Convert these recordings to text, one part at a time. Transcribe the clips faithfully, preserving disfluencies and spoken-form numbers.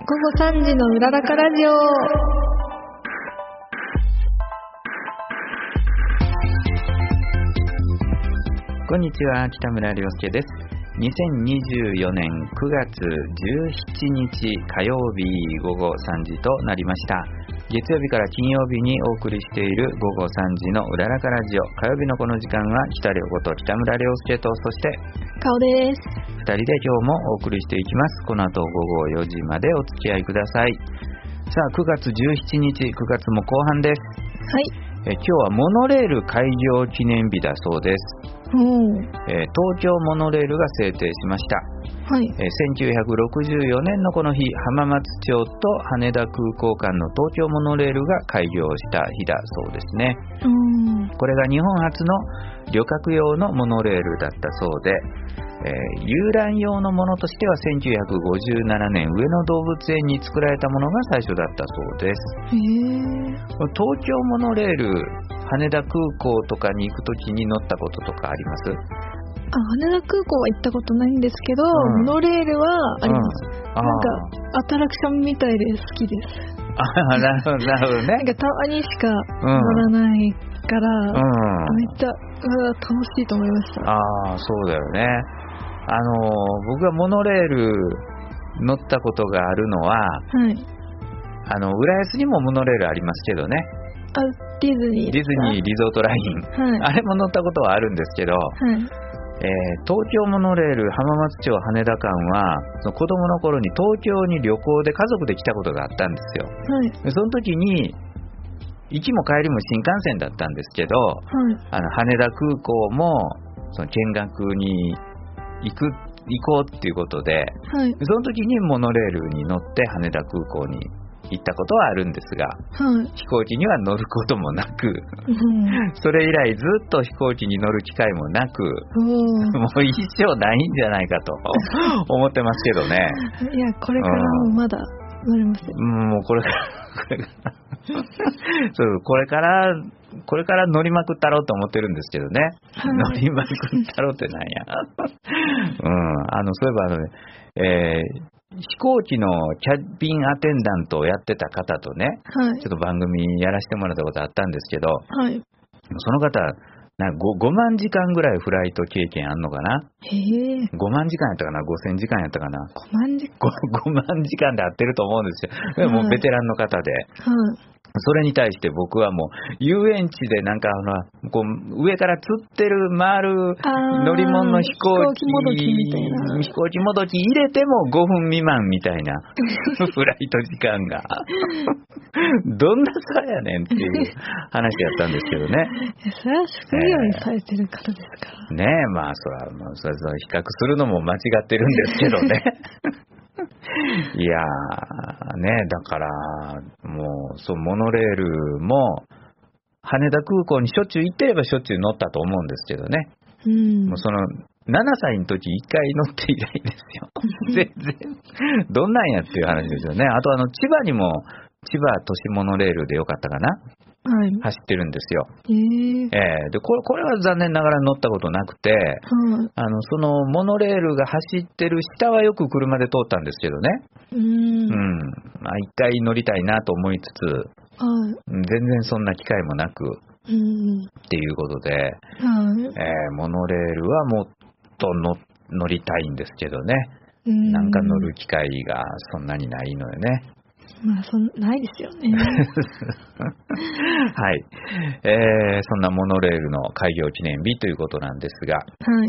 ごさんじのうららかラジオ。 こんにちは、北村亮介です。にせんにじゅうよねんくがつじゅうしちにち火曜日ごごさんじとなりました。月曜日から金曜日にお送りしているごごさんじのうららかラジオ。火曜日のこの時間は北亮子と北村亮介と、そして顔です。 ふたりで今日もお送りしていきます。この後ごごよじまでお付き合いください。さあ、くがつじゅうしちにち、くがつも後半です。 はい。 え今日はモノレール開業記念日だそうです。 うん、 えー、東京モノレールが制定しました。 はい。 えー、せんきゅうひゃくろくじゅうよねんのこの日、浜松町と羽田空港間の東京モノレールが開業した日だそうですね。 うん、 これが日本初の旅客用のモノレールだったそうで、えー、遊覧用のものとしてはせんきゅうひゃくごじゅうななねん上野動物園に作られたものが最初だったそうです。 へー。 東京モノレール、羽田空港とかに行くときに乗ったこととかあります？ あ、羽田空港は行ったことないんですけど、 うん、 モノレールはあります、 うん、 なんかアトラクションみたいで好きです。 あ、なるほどなるほどね。 なんかたまにしか乗らないから、うん、めっちゃうわ楽しいと思いました。 ああ、そうだよね。あの僕がモノレール乗ったことがあるのは、はい、あの浦安にもモノレールありますけどね。 あ、ディズニーディズニーリゾートライン、はい、あれも乗ったことはあるんですけど、はい、えー、東京モノレール浜松町羽田間はその子供の頃に東京に旅行で家族で来たことがあったんですよ、はい、でその時に行きも帰りも新幹線だったんですけど、はい、あの羽田空港もその見学に行く行こうっていうことで、はい、その時にモノレールに乗って羽田空港に行ったことはあるんですが、はい、飛行機には乗ることもなく、うん、それ以来ずっと飛行機に乗る機会もなく、うん、もう一生ないんじゃないかと思ってますけどね。 いや、これからもまだ乗れますよ、 うん、もうこれからこれからそうこれからこれから乗りまくったろうと思ってるんですけどね、はい、乗りまくったろうってなんや、うん、あのそういえばあのね、えー飛行機のキャビンアテンダントをやってた方とね、はい、ちょっと番組やらせてもらったことあったんですけど、はい、その方なんか 5, ごまんじかんぐらいフライト経験あんのかな。 へー。 ごまんじかんやったかな、ごせんじかんやったかな。 ごまんじかん 5, ごまんじかんで合ってると思うんですよ。でも、はい、ベテランの方で、はい、それに対して僕はもう遊園地でなんかあのこう上から吊ってる回る乗り物の飛行機飛行機もどきみたいな飛行機もどき入れてもごふん未満みたいなフライト時間がどんな差やねんっていう話やったんですけどね。 それは職業にされてる方ですから、 えー、ねえ、まあそれはもうそれそれ比較するのも間違ってるんですけどねいやーね、だからもうそうモノレールも羽田空港にしょっちゅう行ってればしょっちゅう乗ったと思うんですけどね、うん、もうそのななさいの時いっかい乗って以来ですよ全然どんなんやっていう話ですよね。あとあの千葉にも千葉都市モノレールでよかったかな、はい、走ってるんですよ。えーえー、でこれ、これは残念ながら乗ったことなくて、はい、あのそのモノレールが走ってる下はよく車で通ったんですけどね、うん、うんまあ、一回乗りたいなと思いつつ、はい、全然そんな機会もなく、うん、っていうことで、はい、えー、モノレールはもっと 乗, 乗りたいんですけどね、うん、なんか乗る機会がそんなにないのよね。 まあ、そんないですよねはい、えー、そんなモノレールの開業記念日ということなんですが、はい、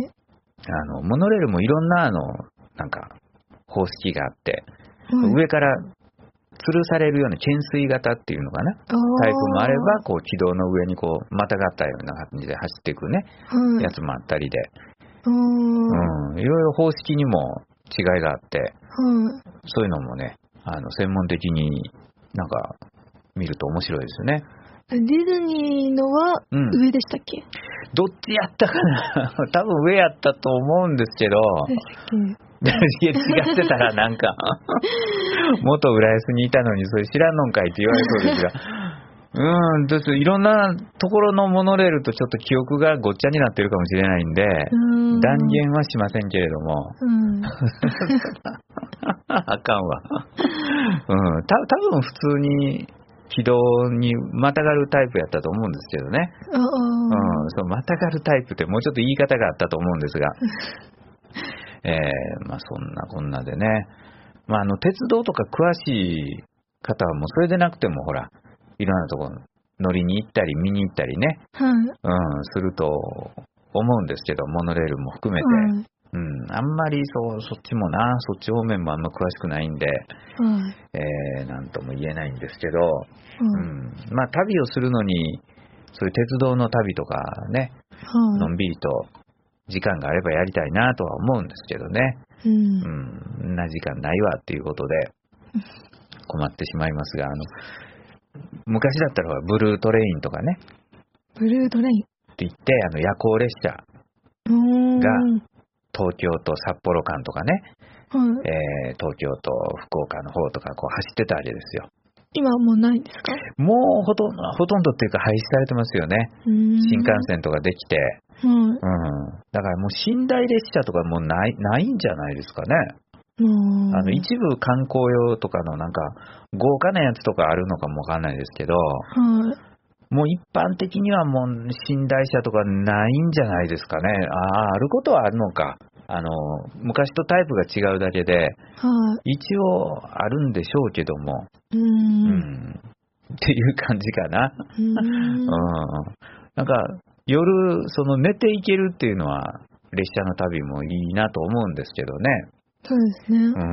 あのモノレールもいろんなあのなんか方式があって、はい、上から吊るされるような懸垂型っていうのかなタイプもあれば、こう軌道の上にこうまたがったような感じで走っていくね、はい、やつもあったりで、うん、いろいろ方式にも違いがあって、はい、そういうのもねあの専門的になんか見ると面白いですよね。 ディズニーのは上でしたっけ、うん、 どっちやったかな多分上やったと思うんですけど、いや違ってたらなんか元浦安にいたのにそれ知らんのんかいって言われそうですがうん、どうすいろんなところのモノレールとちょっと記憶がごっちゃになってるかもしれないんで、断言はしませんけれども、うんあかんわ。うん、た多分普通に軌道にまたがるタイプやったと思うんですけどね。 ああ、 うん、そうまたがるタイプってもうちょっと言い方があったと思うんですが、えー、まあそんなこんなでね、まああの鉄道とか詳しい方はもうそれでなくてもほらいろんなところ乗りに行ったり見に行ったりね、 はい。 うん、すると思うんですけど、モノレールも含めて、 はい。 うん、あんまりそうそっちもな、そっち方面もあんま詳しくないんで、 はい。 えー、なんとも言えないんですけど、 はい。 うん、まあ旅をするのにそういう鉄道の旅とかね、のはい。 んびりと時間があればやりたいなとは思うんですけどね、 うん。 うん、な時間ないわっていうことで困ってしまいますが、あの昔だったらブルートレインとかねブルートレインって言ってあの夜行列車が東京と札幌間とかね、 はい、 えー、東京と福岡の方とかこう走ってたわけですよ。 今はもうないんですか？ もうほとんどほとんどっていうか廃止されてますよね。新幹線とかできて、 はい、うん、 だからもう寝台列車とかもうないないんじゃないですかね。あの一部観光用とかのなんか豪華なやつとかあるのかもわかんないですけど、 はい、 もう一般的にはもう寝台車とかないんじゃないですかね。ああ、あることはあるのか。あの昔とタイプが違うだけで、はい、一応あるんでしょうけども、 うん、うん、 っていう感じかな。 うん、 うん、なんか夜その寝ていけるっていうのは列車の旅もいいなと思うんですけどね。 そうですね。 うん、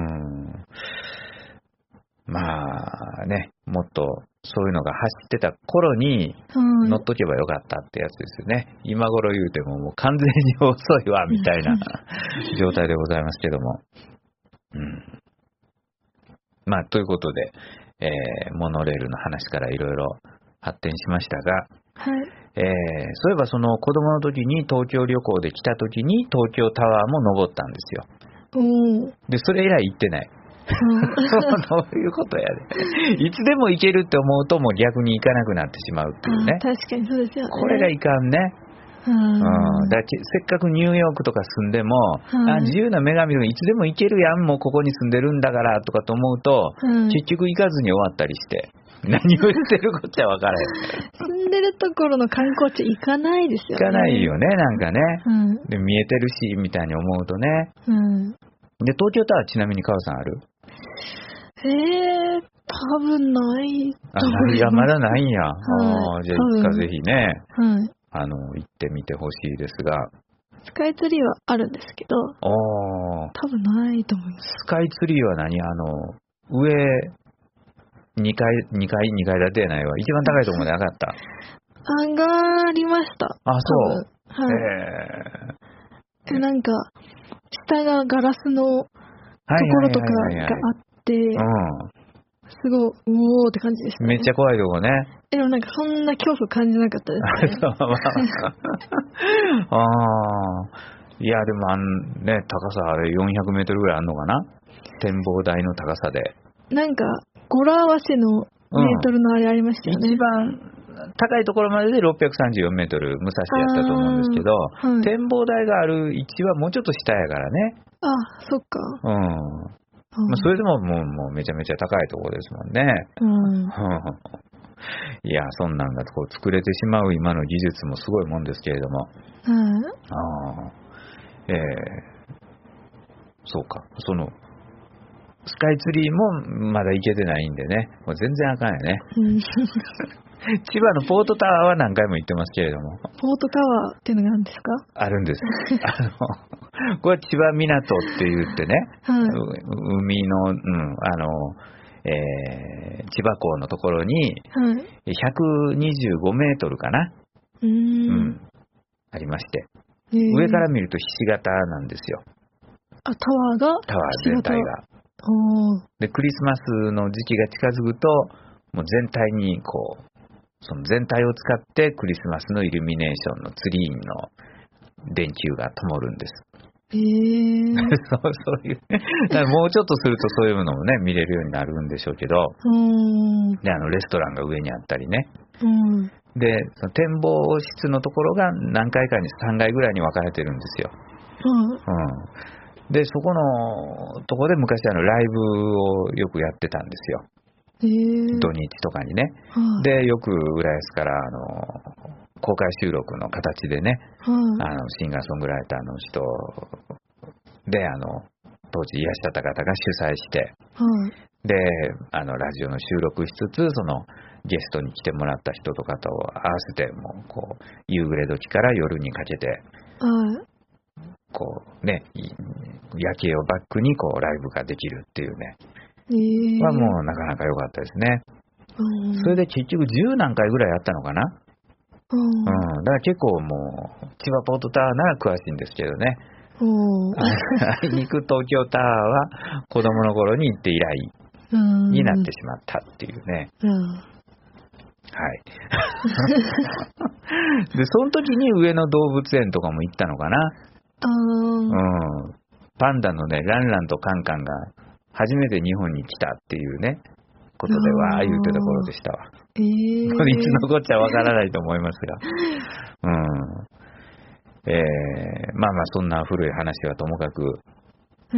まあね、もっとそういうのが走ってた頃に乗っとけばよかったってやつですよね。今頃言うてももう完全に遅いわみたいな状態でございますけども。うん、まあということで、えー、モノレールの話からいろいろ発展しましたが、 はい、 えー、そういえばその子供の時に東京旅行で来た時に東京タワーも登ったんですよ。でそれ以来行ってない。そういうことやで。いつでも行けるって思うともう逆に行かなくなってしまうっていうね。 確かにそうですよね。 これがいかんね。うん、だせっかくニューヨークとか住んでも、あ自由な女神でいつでも行けるやん、もうここに住んでるんだからとかと思うと、結局行かずに終わったりして何を言ってるこっちゃ分からへん。 住んでるところの観光地行かないですよね。 行かないよね、なんかね、 うん、 で見えてるしみたいに思うとね、 うん、 で東京タワーちなみに川さんある？ えー、多分ないと思います。 いや、まだないんや。 はい、 あじゃあいつかぜひね、 はい、あの行ってみてほしいですが。 スカイツリーはあるんですけど、 多分ないと思います。 スカイツリーは何？あの上にかい、にかい、にかい建てやないわ。一番高いところまで上がった。 上がりました。 あ、そう。 はい。えー、なんか、下がガラスのところとかがあって、すごい、うおーって感じでした、ね。 めっちゃ怖いとこね。 でもなんかそんな恐怖感じなかったですね。 ああ。いや、でもあんね、高さあれよんひゃくメートルぐらいあるのかな？展望台の高さで。なんか、 語呂合わせのメートルのあれありましたよね。 うん、一番高いところまででろっぴゃくさんじゅうよんメートル、武蔵やったと思うんですけど、はい、展望台がある位置はもうちょっと下やからね。 あ、そっか。 うん。まあ、それでももう、もうめちゃめちゃ高いところですもんね。うん。いや、そんなんがこう作れてしまう今の技術もすごいもんですけれども。うん。ああ。えー、そうか。その、スカイツリーもまだ行けてないんでね。もう全然あかんよね。千葉のポートタワーは何回も行ってますけれども。 ポートタワーっていうのがあるんですか？ あるんです。あの、これは千葉港って言ってね、はい、海の、うん、あの、えー、千葉港のところに、ひゃくにじゅうごメートルかな、うん、うん、ありまして、上から見るとひし形なんですよ。 あ、タワーが？ タワー全体が。で、クリスマスの時期が近づくと、もう全体にこう、その全体を使ってクリスマスのイルミネーションのツリーの電球が灯るんです。へーそう、そういうね。だからもうちょっとするとそういうのもね、見れるようになるんでしょうけど、うんで、あの、レストランが上にあったりね。うん、で、その展望室のところが何階かにさんがいぐらいに分かれてるんですよ。うん、うんで、そこのとこで昔あのライブをよくやってたんですよ。 えー、 土日とかにね。 はい、 で、よく浦安からあの公開収録の形でね、 はい、 あのシンガーソングライターの人で、あの当時いらっしゃった方が主催して、 はい、 で、あのラジオの収録しつつ、そのゲストに来てもらった人とかと合わせて、もうこう夕暮れ時から夜にかけて、 はい、 こうね、夜景をバックにこうライブができるっていうね、 えー、 はもうなかなか良かったですね。 うん、 それで結局じゅう何回ぐらいやったのかな。 うん、 うん、だから結構もう千葉ポートタワーなら詳しいんですけどね。あいにく東京タワーは子供の頃に行って以来になってしまったっていうね。 うん、 はい。で、その時に上野動物園とかも行ったのかな。 あうん。パンダのね、ランランとカンカンが初めて日本に来たっていうね、ことでは言ってた頃でしたわ。 えー、 これいつのこっちゃわからないと思いますが。うん。えー、まあまあそんな古い話はともかく。 うん。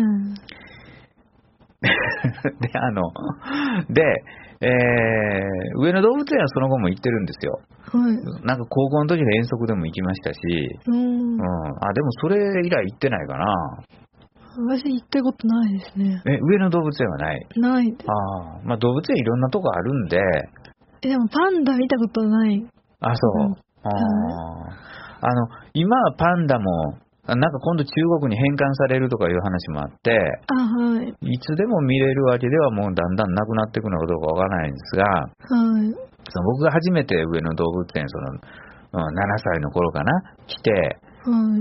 で、あの、で、えー、上野動物園はその後も行ってるんですよ。 はい。 なんか高校の時の遠足でも行きましたし、 うん。 うん。あ、でもそれ以来行ってないかな。 私行ったことないですね。 え、上野動物園はない？ ないです。 ああ、まあ動物園いろんなとこあるんで。 え、でもパンダ見たことない。 あ、そう。うん、ああ。あの、今はパンダも、なんか今度中国に返還されるとかいう話もあって、 あ、はい。 いつでも見れるわけではもうだんだんなくなっていくのかどうかわからないんですが、 はい。 その僕が初めて上野動物園、その、うん、ななさいの頃かな、来て、 はい、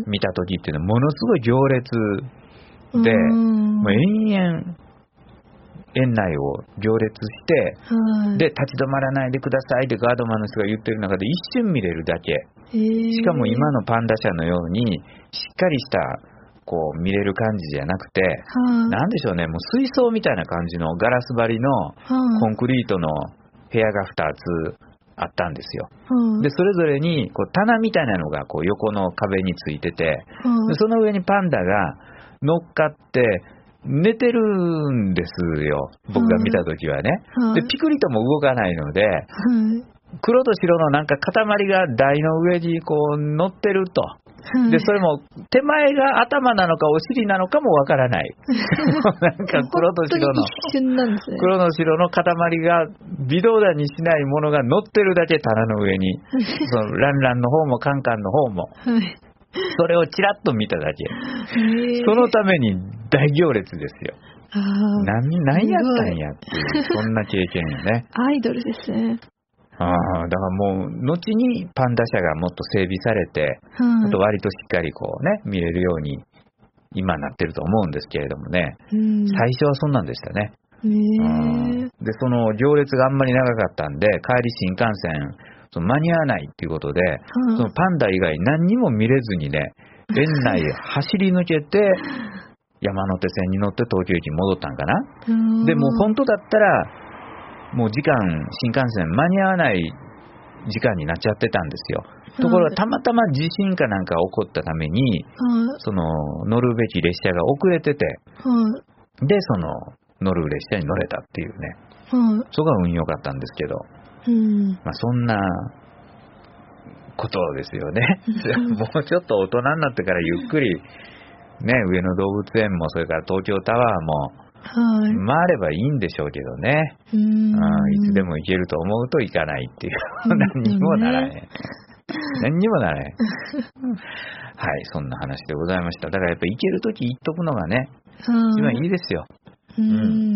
見た時っていうのはものすごい行列で、もう延々、園内を行列して、 はい、 で、立ち止まらないでくださいってガードマンの人が言ってる中で一瞬見れるだけ。 えー、 しかも今のパンダ舎のように、しっかりした、こう、見れる感じじゃなくて、 はい、 なんでしょうね、もう水槽みたいな感じのガラス張りのコンクリートの部屋がふたつあったんですよ。 はい、 で、それぞれにこう棚みたいなのがこう横の壁についてて、 はい、 でその上にパンダが乗っかって寝てるんですよ、僕が見たときはね、はい。で、ピクリとも動かないので、はい、黒と白のなんか塊が台の上にこう乗ってると。で、それも手前が頭なのかお尻なのかもわからない。なんか黒と白の、 一瞬なんですね、 黒と白の塊が微動だにしないものが乗ってるだけ棚の上に。そのランランの方もカンカンの方も。はい、それをちらっと見ただけ。そのために大行列ですよ。何、何やったんやっていう、そんな経験よね。 アイドルですね。 ああ、だからもう、後にパンダ舎がもっと整備されて、あと割としっかりこうね、見れるように、今なってると思うんですけれどもね、うん、最初はそんなんでしたね。 へー。 で、その行列があんまり長かったんで、帰り新幹線、その間に合わないっていうことで、そのパンダ以外何にも見れずにね、園内走り抜けて、山手線に乗って東京駅に戻ったんかな。で、もう本当だったら、もう時間、新幹線間に合わない時間になっちゃってたんですよ。ところがたまたま地震かなんか起こったために、その乗るべき列車が遅れてて、で、その乗る列車に乗れたっていうね、そこが運良かったんですけど、まあそんなことですよね。もうちょっと大人になってからゆっくり、ね、上野動物園もそれから東京タワーも、はい、回ればいいんでしょうけどね。うん、いつでも行けると思うと行かないっていう。何にもならへん。何にもならへん。はい、そんな話でございました。だからやっぱ行けるとき行っとくのがね、一番いいですよ。うん、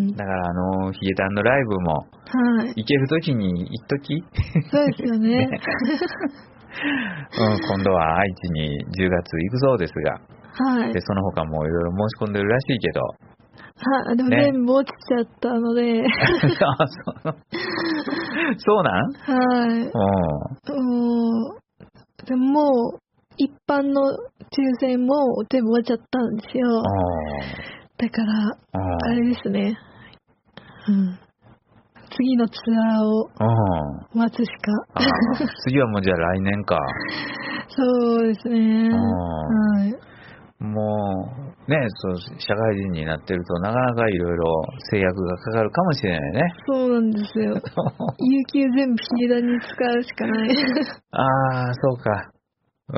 だからあのヒゲダンのライブも、はい、行けるときに行っとき。 そうですよね。ねうん、今度は愛知にじゅうがつ行くそうですが、 はい、 でその他もいろいろ申し込んでるらしいけど、 はでも全部落ちちゃったので、ね、 そうそうなん？ はい。おでももう一般の抽選も全部終わっちゃったんですよ。だからあれですね。うん。次のツアーを待つしか。 次はもうじゃあ来年か。 そうですね。はい。 もうね、そう社会人になってるとなかなかいろいろ制約がかかるかもしれないね。 そうなんですよ。有給全部ヒゲダに使うしかない。 ああ、そうか。うん、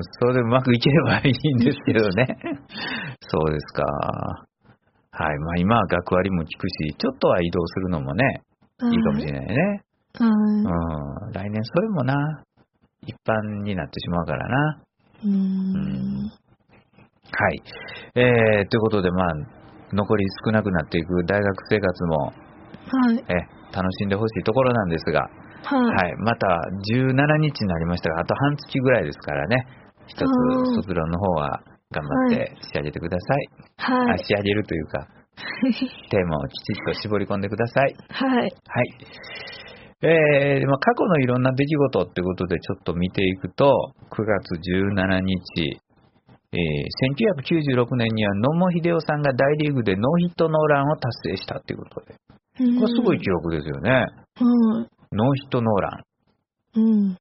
それでうまくいければいいんですけどね。そうですか。はい。まあ今は学割も効くし、ちょっとは移動するのもね、いいかもしれないね。 はい。 うん。来年それもな、一般になってしまうからな。 うーん。 はい。えー、ということで、まあ、残り少なくなっていく大学生活も、 はい。 え楽しんでほしいところなんですが、 はい。 はい。またじゅうしちにちになりましたが、あと半月ぐらいですからね、一つ卒論の方は頑張って仕上げてください。 はい。 あ仕上げるというか、テーマをきちっと絞り込んでください。 はい。 はい。えーまあ、過去のいろんな出来事ってことでちょっと見ていくと、くがつじゅうしちにち、えー、せんきゅうひゃくきゅうじゅうろくねんには野茂英雄さんが大リーグでノーヒットノーランを達成したということで、これすごい記録ですよね。 はい。 ノーヒットノーラン。 うん。 うん。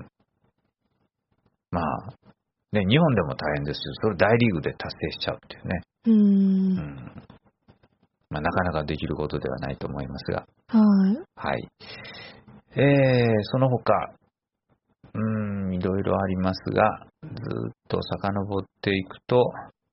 まあ、ね、日本でも大変ですよ。それ大リーグで達成しちゃうっていうね。 うーん。 うん。まあ、なかなかできることではないと思いますが。 はい。 はい。えー、その他、うーん、いろいろありますが、ずっと遡っていくと、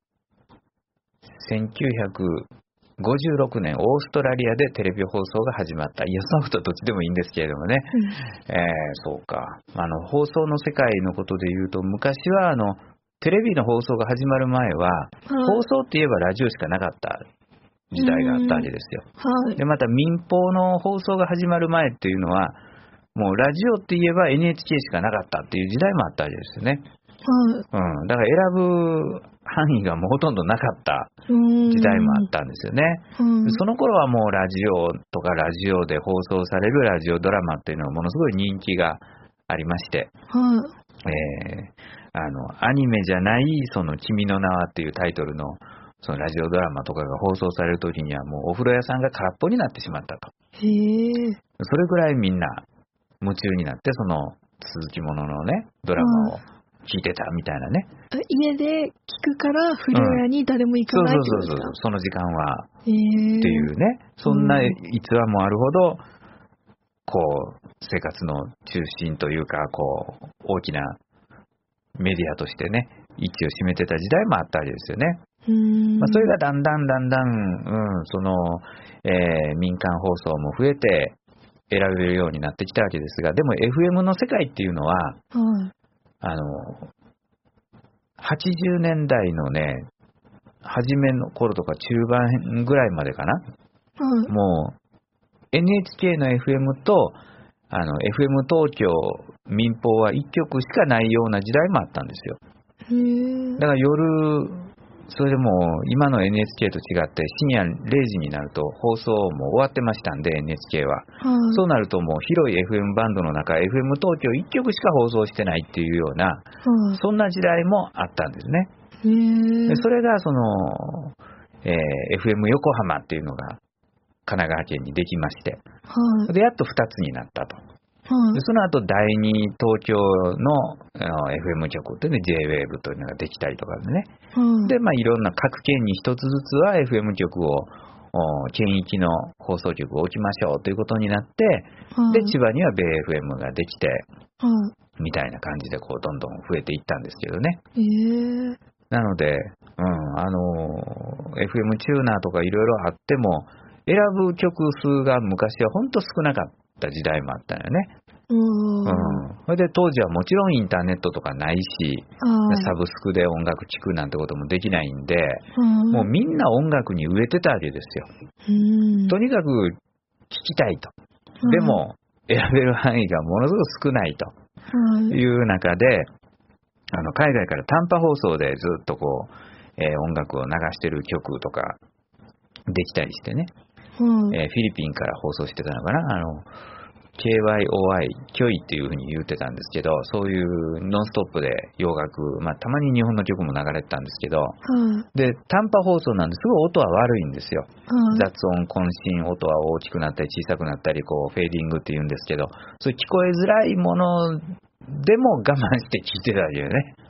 せんきゅうひゃくごじゅうろくねん、オーストラリアでテレビ放送が始まった。いや、そのことどっちでもいいんですけれどもね。うん、えー、そうか。あの、放送の世界のことで言うと、昔は、あの、テレビの放送が始まる前は、はい、放送って言えばラジオしかなかった時代があったわけですよ。はい、で、また民放の放送が始まる前っていうのは、もうラジオって言えば エヌエイチケー しかなかったっていう時代もあったわけですよね。はい、うん。だから選ぶ範囲がもうほとんどなかった時代もあったんですよね。その頃はもうラジオとかラジオで放送されるラジオドラマっていうのはものすごい人気がありまして、はいえー、あのアニメじゃないその君の名はっていうタイトルのそのラジオドラマとかが放送される時にはもうお風呂屋さんが空っぽになってしまったと。へー。それぐらいみんな夢中になってその続きもののねドラマを聞いてたみたいなね。 家で聞くから風呂屋に誰も行かないってことですか、うん、 そうそうそうそう、その時間はへーっていうね、そんな逸話もあるほどこう生活の中心というかこう大きなメディアとしてね位置を占めてた時代もあったわけですよね。うんまあ、それがだんだんだんだん、うん、その、えー、民間放送も増えて選べるようになってきたわけですが、でも エフエム の世界っていうのは、はい、あのはちじゅうねんだいのね初めの頃とか中盤ぐらいまでかな、はい、もう エヌエイチケー の エフエム とあの エフエム 東京民放はいっきょくしかないような時代もあったんですよ。へー。だから夜それでも今の エヌエイチケー と違って深夜れいじになると放送も終わってましたんで エヌエイチケー は、はい、そうなるともう広い エフエム バンドの中 エフエム 東京いっきょくしか放送してないっていうような、はい、そんな時代もあったんですね。へー。でそれがその、えー、エフエム 横浜っていうのが神奈川県にできまして、はい、でやっとふたつになったと。でその後だいに東京の エフエム 局っていうね ジェイウェーブ というのができたりとかでね、うん、でまあいろんな各県に一つずつは エフエム 局を県域の放送局を置きましょうということになって、うん、で千葉にはベイ エフエム ができて、うん、みたいな感じでこうどんどん増えていったんですけどね。えー、なので、うん、あの エフエム チューナーとかいろいろあっても選ぶ曲数が昔は本当少なかった時代もあったよね。うん、それで当時はもちろんインターネットとかないし、サブスクで音楽聴くなんてこともできないんで、もうみんな音楽に飢えてたわけですよ。とにかく聴きたいと。でも選べる範囲がものすごく少ないという中で、あの海外から短波放送でずっとこう、えー、音楽を流してる曲とかできたりしてね、うんえー、フィリピンから放送してたのかな、あの ケーワイオーアイ キョイっていう風に言ってたんですけど、そういうノンストップで洋楽、まあたまに日本の曲も流れてたんですけど、うん、で短波放送なんですごい音は悪いんですよ、うん、雑音渾身、音は大きくなったり小さくなったりこうフェーディングって言うんですけど、そういう聞こえづらいものでも我慢して聞いてたわけよね。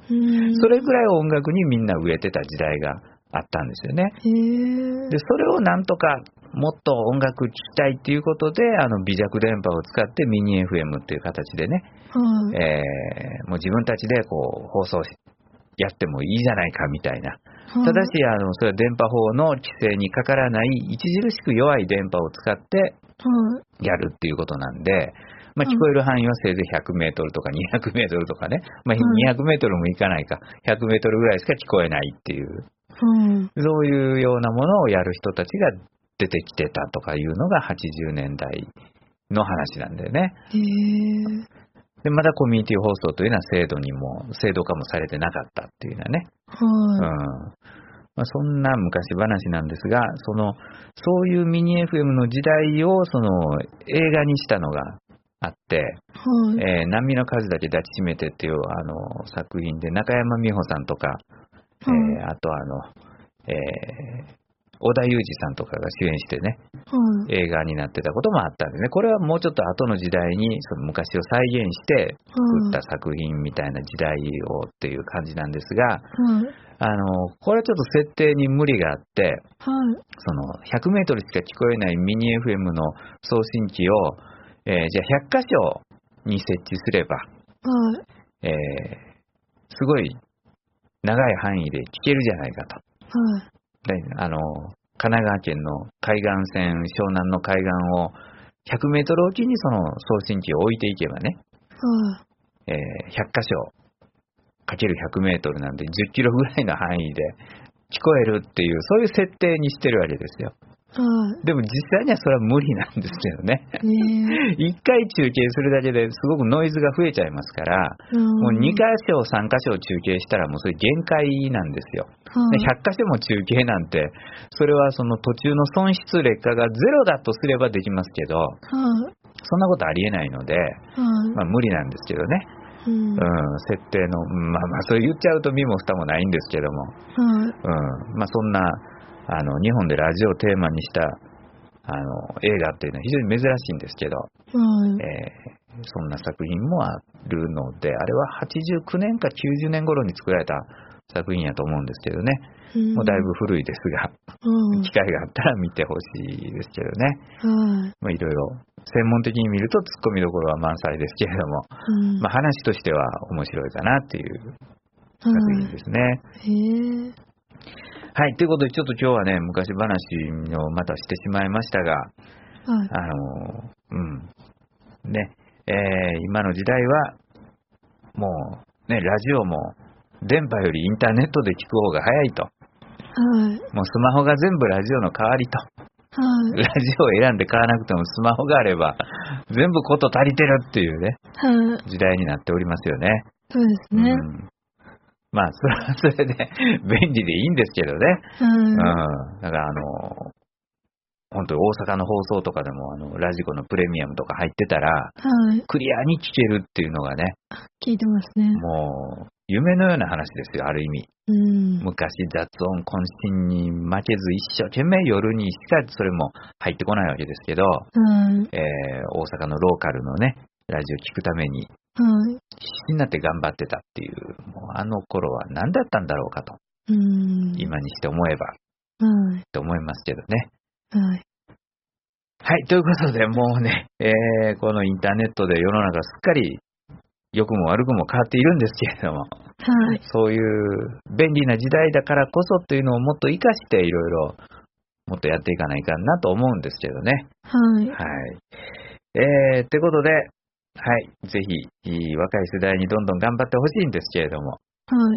それぐらい音楽にみんな植えてた時代があったんですよね。 へでそれをなんとかもっと音楽聴きたいっていうことで、あの微弱電波を使ってミニ エフエム っていう形でね、 はい、 えー、もう自分たちでこう放送やってもいいじゃないかみたいな。 はい、 ただしあのそれは電波法の規制にかからない著しく弱い電波を使ってやるっていうことなんで、まあ、聞こえる範囲はせいぜいひゃくメートルとかにひゃくメートルとかね、まあ、にひゃくメートルもいかないか、ひゃくメートルぐらいしか聞こえないっていう、うん、そういうようなものをやる人たちが出てきてたとかいうのがはちじゅうねんだいの話なんだよね。 へー。 でまだコミュニティ放送というのは制度にも制度化もされてなかったっていうのはね、 はい、 うんまあ、そんな昔話なんですが、そのそういうミニ エフエム の時代をその映画にしたのがあって、はいえー、波の数だけ抱きしめてっていうあの作品で中山美穂さんとか、はいえー、あとあの、えー織田裕二さんとかが主演してね、うん、映画になってたこともあったんですね。これはもうちょっと後の時代にその昔を再現して作った作品みたいな時代をっていう感じなんですが、うん、あのこれはちょっと設定に無理があって、うん、そのひゃくメートルしか聞こえないミニ エフエム の送信機を、えー、じゃあひゃっかしょに設置すれば、うんえー、すごい長い範囲で聞けるじゃないかと。うんあの神奈川県の海岸線、湘南の海岸をひゃくメートルおきにその送信機を置いていけばね、うんえー、ひゃっかしょかけるひゃくメートルなんでじゅっキロぐらいの範囲で聞こえるっていう、そういう設定にしてるわけですよ。でも実際にはそれは無理なんですけどね。いっかい中継するだけですごくノイズが増えちゃいますから、もうにかしょ、さんかしょ中継したらもうそれ限界なんですよ。ひゃっかしょも中継なんて、それはその途中の損失劣化がゼロだとすればできますけど、そんなことありえないので、まあ無理なんですけどね。うん、設定の、まあまあそれ言っちゃうと身も蓋もないんですけども、うんまあそんなあの日本でラジオをテーマにしたあの映画っていうのは非常に珍しいんですけど、うんえー、そんな作品もあるので、あれははちじゅうきゅうねんかきゅうじゅうねん頃に作られた作品やと思うんですけどね、うん、もうだいぶ古いですが、うん、機会があったら見てほしいですけどね、うんまあ、いろいろ専門的に見るとツッコミどころは満載ですけれども、うんまあ、話としては面白いかなっていう作品ですね、うん、へーはい、ということでちょっと今日はね昔話をまたしてしまいましたが、はい、あのうんね、えー、今の時代はもうねラジオも電波よりインターネットで聞く方が早いと、はい、もうスマホが全部ラジオの代わりと、はい、ラジオを選んで買わなくてもスマホがあれば全部こと足りてるっていうね、はい、時代になっておりますよね。 そうですね、 うんまあ、それはそれで便利でいいんですけどね。うん。うん、だから、あの、本当に大阪の放送とかでも、あの、ラジコのプレミアムとか入ってたら、はい、クリアに聞けるっていうのがね。 聞いてますね。 もう、夢のような話ですよ、ある意味。うん、昔、雑音、渾身に負けず、一生懸命夜にしかそれも入ってこないわけですけど、うんえー、大阪のローカルのね、ラジオ聞くために、はい、必死になって頑張ってたっていう、もうあの頃は何だったんだろうかと、うん、今にして思えば、はい、と思いますけどね。はい、はい、ということで、もうね、えー、このインターネットで世の中すっかり良くも悪くも変わっているんですけれども、はい、そういう便利な時代だからこそっていうのをもっと活かしていろいろもっとやっていかないかなと思うんですけどね。はい。はい。えー、ってことで、はい、ぜひ若い世代にどんどん頑張ってほしいんですけれども、はい、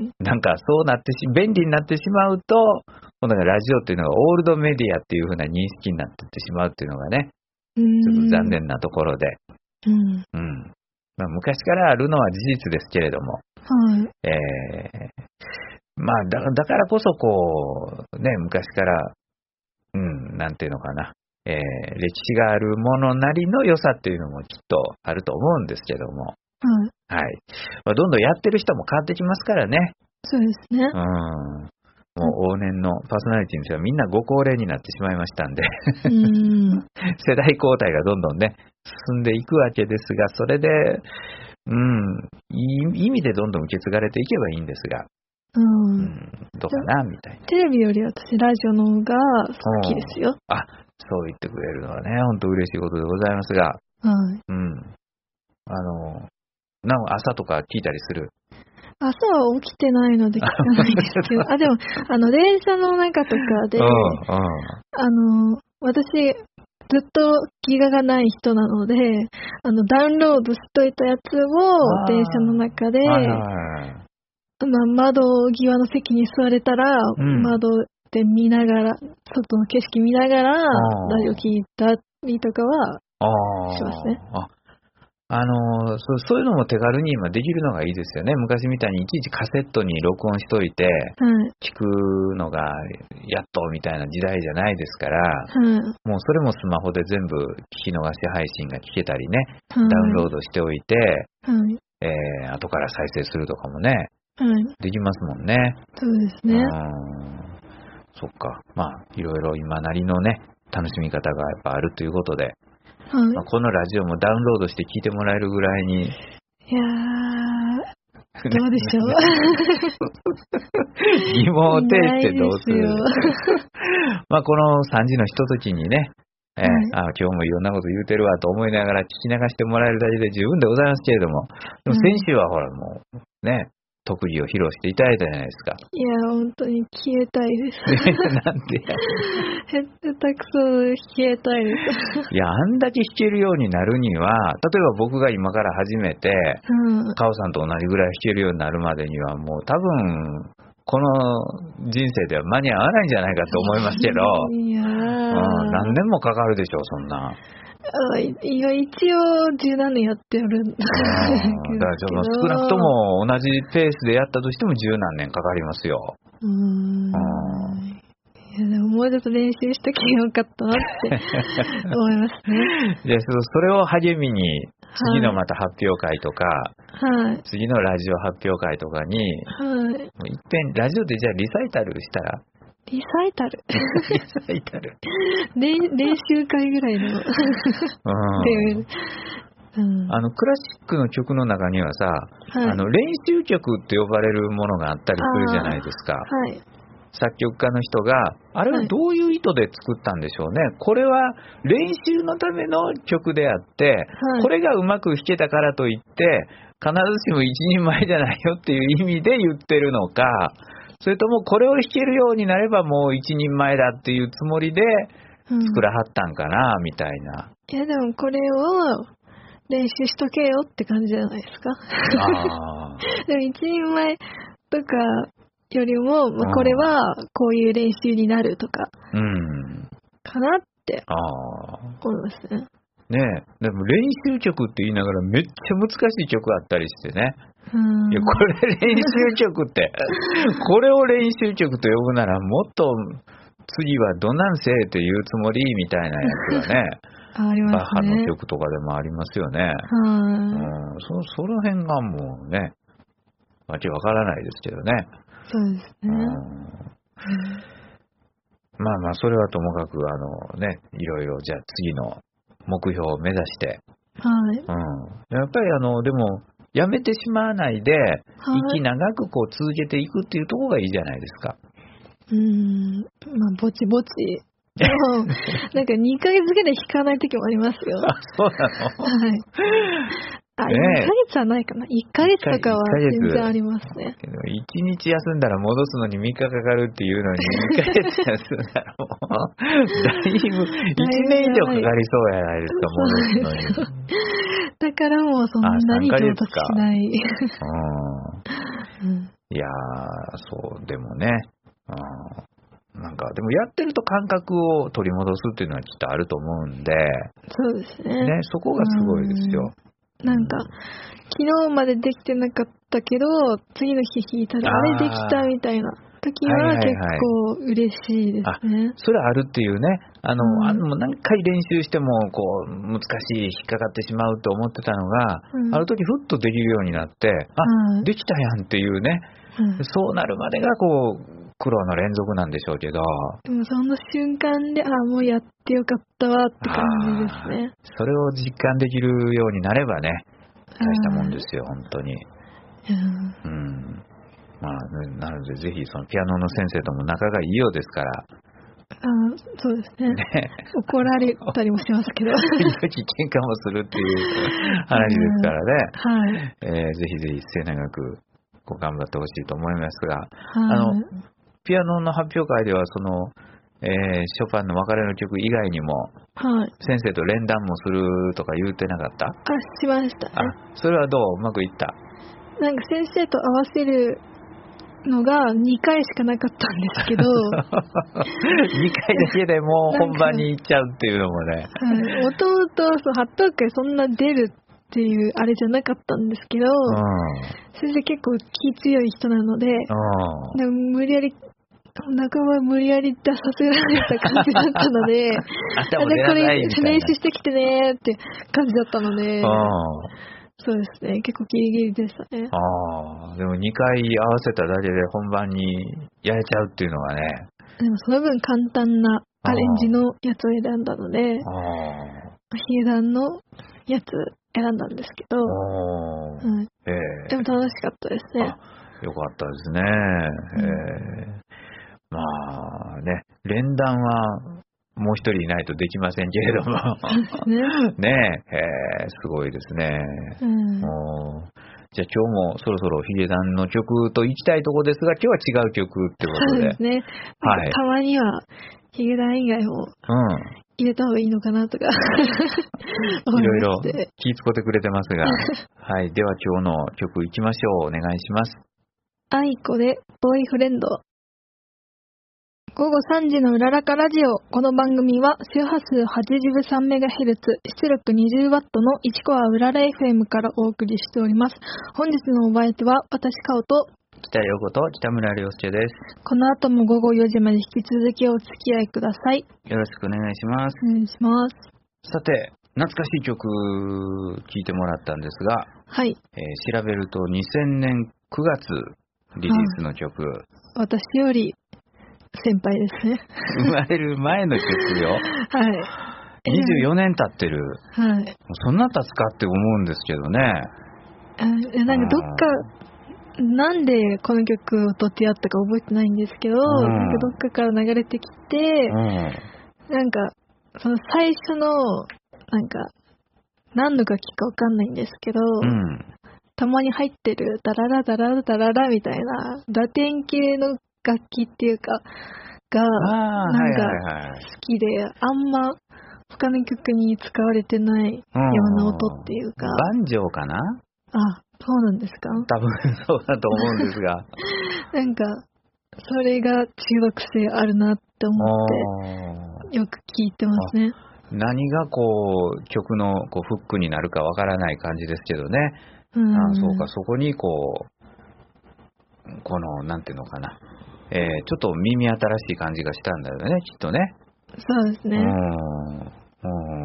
なんかそうなってし便利になってしまうと、このラジオっていうのがオールドメディアっていう風な認識になっていってしまうっていうのがね、ちょっと残念なところで、うんうんまあ、昔からあるのは事実ですけれども、はいえーまあ、だ, だからこそこう、ね、昔から、うん、なんていうのかな、えー、歴史があるものなりの良さっていうのもきっとあると思うんですけども、はいはいまあ、どんどんやってる人も変わってきますからね。 そうですね。 うんもう往年のパーソナリティの人はみんなご高齢になってしまいましたんでうん世代交代がどんどんね進んでいくわけですが、それでうん、いい意味でどんどん受け継がれていけばいいんですが、 うん。 うん、どうかなみたいな。 テレビより私ラジオの方が好きですよ。 あ、そう言ってくれるのはね、本当嬉しいことでございますが、 はい。 うん。あの、なお朝とか聞いたりする？ 朝は起きてないので聞かないですけど、あ、でも、あの、電車の中とかで、うんうん、あの、私、ずっとギガがない人なので、あの、ダウンロードしといたやつを電車の中で、はいはい、まあ、窓際の席に座れたら、うん、窓で見ながら、外の景色見ながら、ラジオ聞いたりとかはしますね。 ああのそ、そういうのも手軽に今できるのがいいですよね。昔みたいにいちいちカセットに録音しといて、聞くのがやっとみたいな時代じゃないですから、はい、もうそれもスマホで全部聞き逃し配信が聞けたりね、はい、ダウンロードしておいて、はいえー、後から再生するとかもね、はい、できますもんね。 そうですね。 そっか。まあ、いろいろ今なりのね、楽しみ方がやっぱあるということで、はいまあ、このラジオもダウンロードして聞いてもらえるぐらいに。いやー、どうでしょう。 疑問を呈してどうする。まあこのさんじのひとときにね、えーはい、あ今日もいろんなこと言うてるわと思いながら聞き流してもらえるだけで十分でございますけれども、でも先週はほらもうね、特技を披露していただいたじゃないですか。 いや、本当に消えたいです。 なんでや。 下手くそ消えたいです。 いや、あんだけ弾けるようになるには、例えば僕が今から始めて、うん、カオさんと同じぐらい弾けるようになるまでには、もう多分、この人生では間に合わないんじゃないかと思いますけど、 いやー、うん、 何年もかかるでしょう、そんな。 あいや一応十何年やってるんだけど、だからちょっと少なくとも同じペースでやったとしても十何年かかりますよ。 うーん。いやでももうちょっと練習しときゃよかったなって思いますね。 でそれを励みに次のまた発表会とか、はい、次のラジオ発表会とかに、はい、いっぺんラジオでじゃあリサイタルしたら。 リサイタルリサイタル練習会ぐらいのレベル、うん、 あのクラシックの曲の中にはさ、はい、あの練習曲って呼ばれるものがあったりするじゃないですか、はい、作曲家の人があれはどういう意図で作ったんでしょうね、はい、これは練習のための曲であって、はい、これがうまく弾けたからといって必ずしも一人前じゃないよっていう意味で言ってるのか、それともこれを弾けるようになればもう一人前だっていうつもりで作らはったんかな、うん、みたいな。 いやでもこれを練習しとけよって感じじゃないですか。 あでも一人前とかよりも、まあ、これはこういう練習になるとか、うん、かなって思いますね。 ねえ、でも練習曲って言いながらめっちゃ難しい曲あったりしてね。いやこれ練習曲ってこれを練習曲と呼ぶならもっと次はどなんせって言うつもりみたいなやつがねありますね、 バッハの曲とかでもありますよね。うん、そ, その辺がもうねわけわからないですけどね。 そうですね、うん、 まあまあそれはともかくあのねいろいろじゃあ次の目標を目指して、はいうん、やっぱりあのでもやめてしまわないで、はい、息長くこう続けていくっていうところがいいじゃないですか。 うーん、まあぼちぼち。でもなんかにかげつぐらい弾かない時もありますよ。 あ、そうなの？ はい。あ、ね、にかげつはないかな。いっかげつとかは全然ありますね。 けどいちにち休んだら戻すのにみっかかかるっていうのににかげつ休んだらもうだいぶいちねん以上かかりそうやないですか、戻すのに。 だからもうそんなに上達しない。 うん、いやー、そうでもね、うん、なんかでもやってると感覚を取り戻すっていうのはきっとあると思うんで、 そうですね。 ね、そこがすごいですよ。 なんか昨日までできてなかったけど次の日弾いたらあれできたみたいな時は結構嬉しいですね。 あ、それあるっていうね。あの、うん、あの何回練習してもこう難しい引っかかってしまうと思ってたのが、うん、ある時ふっとできるようになって、あ、うん、できたやんっていうね、うん、そうなるまでがこう苦労の連続なんでしょうけど。 でもその瞬間で、あ、もうやってよかったわって感じですね。 それを実感できるようになればね、 大したもんですよ、本当に。 うん。 うん。まあ、なので、ぜひ、そのピアノの先生とも仲がいいようですから。 あ、そうですね。 ね、 怒られたりもしますけど。 時々喧嘩もするっていう話ですからね。はい。えー、ぜひぜひ末永くこう頑張ってほしいと思いますが、はい、あの、ピアノの発表会では、その、えー、ショパンの別れの曲以外にも、はい、先生と連弾もするとか言うてなかった？あ、 しましたね。 あ、それはどう？うまくいった？ なんか先生と合わせるのがにかいしかなかったんですけどにかいだけでもう本番に行っちゃうっていうのもね、 はい、弟そう発表会そんな出るっていうあれじゃなかったんですけど、うん、先生結構気強い人なので、うん、でも無理やり半ば無理やり出させられた感じだったので頭出なさいみたいな、 これ練習してきてねって感じだったので、そうですね、結構ギリギリでしたね。 ああ、でもにかい合わせただけで本番にやれちゃうっていうのがね。 でもその分簡単なアレンジのやつを選んだので、ヒゲダンのやつ選んだんですけど、はい、えー、でも楽しかったですね。 あ、よかったですね。うん、えー、まあね、連弾はもう一人いないとできませんけれどもね, ねえ、えー、すごいですね。うん、じゃあ今日もそろそろヒゲダンの曲と行きたいところですが、今日は違う曲ってことで。 そうですね。はい、たまにはヒゲダン以外も入れた方がいいのかなとか、 うん、いろいろ気使ってくれてますが、はい、では今日の曲行きましょう。お願いします。 アイコでボーイフレンド。午後さんじのうららかラジオ。この番組は周波数 はちじゅうさんメガヘルツ、出力 にじゅうワット のいちコアうらら エフエム からお送りしております。本日のお相手は私カオと北陽子と北村良介です。 この後も午後よじまで引き続きお付き合いください。 よろしくお願いします。 お願いします。 さて、懐かしい曲聴いてもらったんですが、 はい、 えー、調べるとにせんねんくがつリリースの曲。 私より先輩ですね。 生まれる前の曲よ。 はい。 にじゅうよねん経ってる。 はい。 そんな経つかって思うんですけどね。 あ、なんかどっか、なんでこの曲を撮ってやったか覚えてないんですけど、うん、なんかどっかから流れてきて、うん、なんかその最初のなんか何の楽器かわかんないんですけど、うん、たまに入ってるダララダララダララみたいなラテン系の楽器っていうかがなんか好きで、はいはいはい、あんま他の曲に使われてないような音っていうか、 バンジョーかな。 あ、そうなんですか。 多分そうだと思うんですがなんかそれが中毒性あるなって思ってよく聴いてますね。 何がこう曲のこうフックになるかわからない感じですけどね。うん、あ、そうか、そこにこうこのなんていうのかな、えー、ちょっと耳新しい感じがしたんだよね、きっとね。 そうですね。うん、 うん、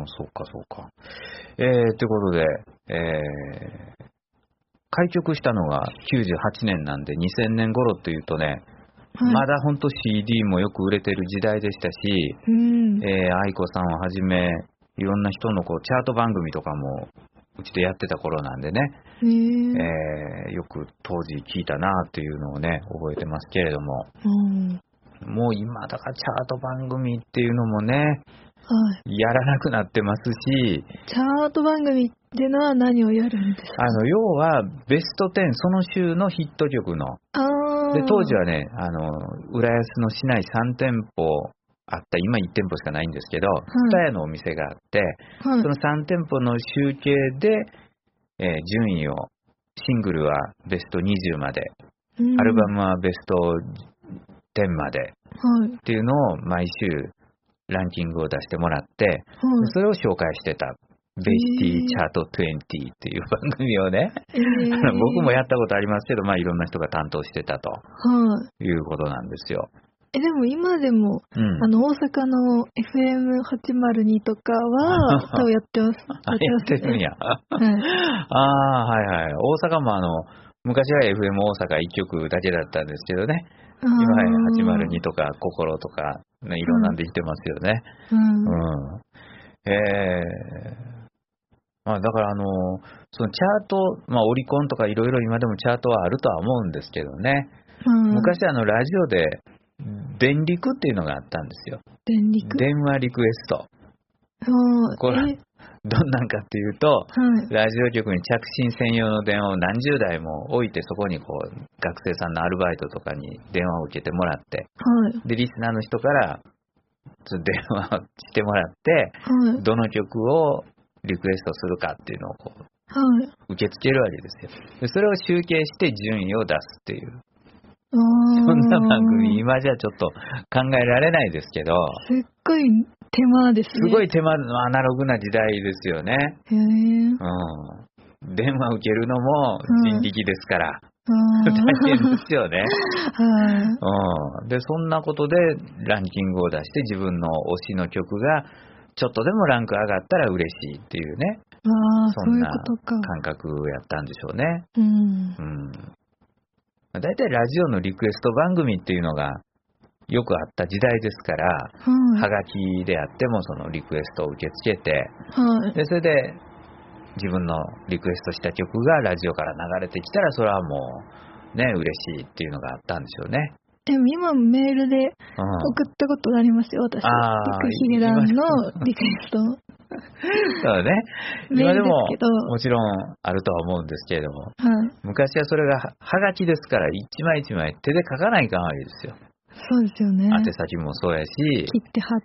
そうかそうか。えー、ということで、えー、開局したのがきゅうじゅうはちねんなんでにせんねん頃っていうとね、はい、まだ本当 シーディー もよく売れてる時代でしたし、うん、えー、愛子さんをはじめいろんな人のこうチャート番組とかもうちでやってた頃なんでね、えー、よく当時聞いたなっていうのをね覚えてますけれども、うん、もう今だからチャート番組っていうのもね、はい、やらなくなってますし。 チャート番組っていうのは何をやるんですか。 あの要はベストじゅう、その週のヒット曲の、あで当時はね、あの浦安の市内さんてんぽあった、今いち店舗しかないんですけど、蔦屋のお店があって、はい、そのさん店舗の集計で、えー、順位を、シングルはベストにじゅうまで、うん、アルバムはベストじゅうまで、はい、っていうのを毎週ランキングを出してもらって、はい、それを紹介してた。ベイシティチャートにじゅうっていう番組をね、えー、僕もやったことありますけど、まあいろんな人が担当してたと、はい、いうことなんですよ。 えでも今でも、うん、あの大阪の エフエムはちまるに とかは多分やってます。 やってるんや。はい、ああ、はいはい。大阪もあの昔は エフエム 大阪いっきょくだけだったんですけどね。今ははちまるにとか心とか、ね、いろんなんできてますよね。うん。うん、えーまあ、だからあのそのチャート、まあ、オリコンとかいろいろ今でもチャートはあるとは思うんですけどね、うん、昔あのラジオで電陸っていうのがあったんですよ。 電陸、 電話リクエスト。これどんなんかっていうと、はい、ラジオ局に着信専用の電話を何十台も置いて、そこにこう学生さんのアルバイトとかに電話を受けてもらって、はい、でリスナーの人から電話をしてもらって、はい、どの曲をリクエストするかっていうのをこう、はい、受け付けるわけですよ。でそれを集計して順位を出すっていう、そんな番組今じゃちょっと考えられないですけど、 すっごい手間ですね。 すごい手間のアナログな時代ですよね。へー、うん、電話受けるのも人力ですから、うん、大変ですよね。はい、うん、でそんなことでランキングを出して自分の推しの曲がちょっとでもランク上がったら嬉しいっていうね、 あ、 そんな感覚やったんでしょうね。うん、うん、だいたいラジオのリクエスト番組っていうのがよくあった時代ですから、はい、はがきであってもそのリクエストを受け付けて、はい、でそれで自分のリクエストした曲がラジオから流れてきたらそれはもうね嬉しいっていうのがあったんでしょうね。 でも今メールで送ったことありますよ、私。あヒゲダンのリクエスト。 そうね。今でももちろんあるとは思うんですけれども、はい、昔はそれがはがきですから一枚一枚手で書かないかんわけですよ。 そうですよね。 宛先もそうやし、 切って貼って、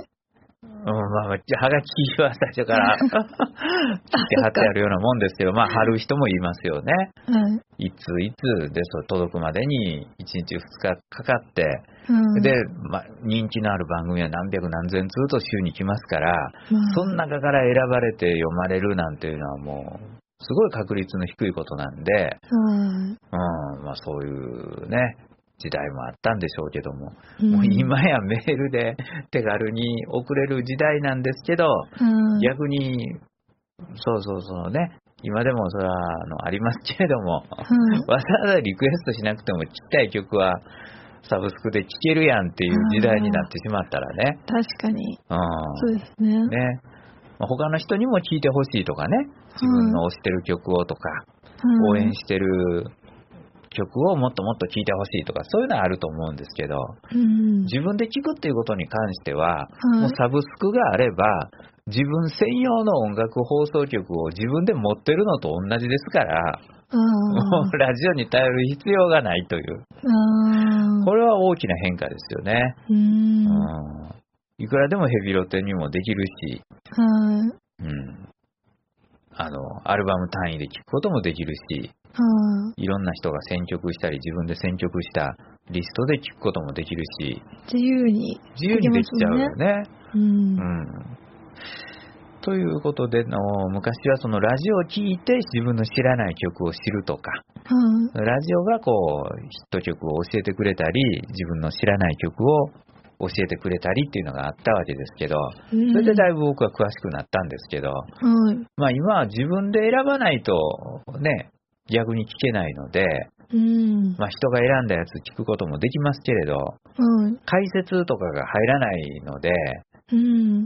うん、まあ、はがきは最初から切って貼ってあるようなもんですけど、まあ貼る人もいますよね。はい、いついつでそう届くまでにいちにちふつかかかって、うん、で、まあ、人気のある番組は何百何千通と週に来ますから、うん、その中から選ばれて読まれるなんていうのはもうすごい確率の低いことなんで、うん、うん、まあそういうね。時代もあったんでしょうけども、うん、もう今やメールで手軽に送れる時代なんですけど、うん、逆にそうそうそうね、今でもそれはあのありますけれども、うん、わざわざリクエストしなくてもちっちゃい曲はサブスクで聴けるやんっていう時代になってしまったらね、 確かに、うん、そうですね。 ね、他の人にも聴いてほしいとかね、自分の推してる曲をとか、応援してる曲をもっともっと聴いてほしいとかそういうのはあると思うんですけど、うん、自分で聴くっていうことに関しては、はい、もうサブスクがあれば自分専用の音楽放送局を自分で持ってるのと同じですから、もうラジオに頼る必要がないという、あ、これは大きな変化ですよね。うん、うん、いくらでもヘビロテにもできるし、はい、うん、あのアルバム単位で聴くこともできるし、いろんな人が選曲したり自分で選曲したリストで聴くこともできるし、 自由に自由にできちゃうよね。うん、うん、ということでの昔はそのラジオを聴いて自分の知らない曲を知るとか、うん、ラジオがこうヒット曲を教えてくれたり自分の知らない曲を教えてくれたりっていうのがあったわけですけど、それでだいぶ僕は詳しくなったんですけど、うん、まあ今は自分で選ばないとね逆に聞けないので、うん、まあ人が選んだやつ聞くこともできますけれど、うん、解説とかが入らないので、うん、